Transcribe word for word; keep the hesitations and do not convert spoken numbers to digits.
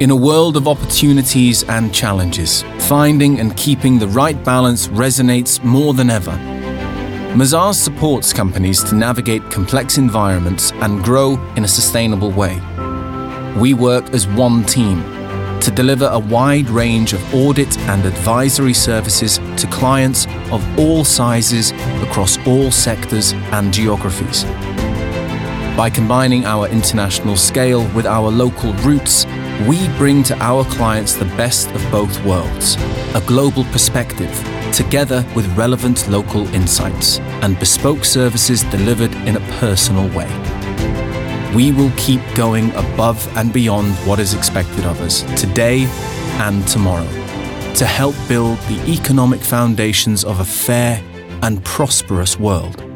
In a world of opportunities and challenges, finding and keeping the right balance resonates more than ever. Mazars supports companies to navigate complex environments and grow in a sustainable way. We work as one team to deliver a wide range of audit and advisory services to clients of all sizes across all sectors and geographies. By combining our international scale with our local roots, we bring to our clients the best of both worlds, a global perspective, together with relevant local insights and bespoke services delivered in a personal way. We will keep going above and beyond what is expected of us today and tomorrow to help build the economic foundations of a fair and prosperous world.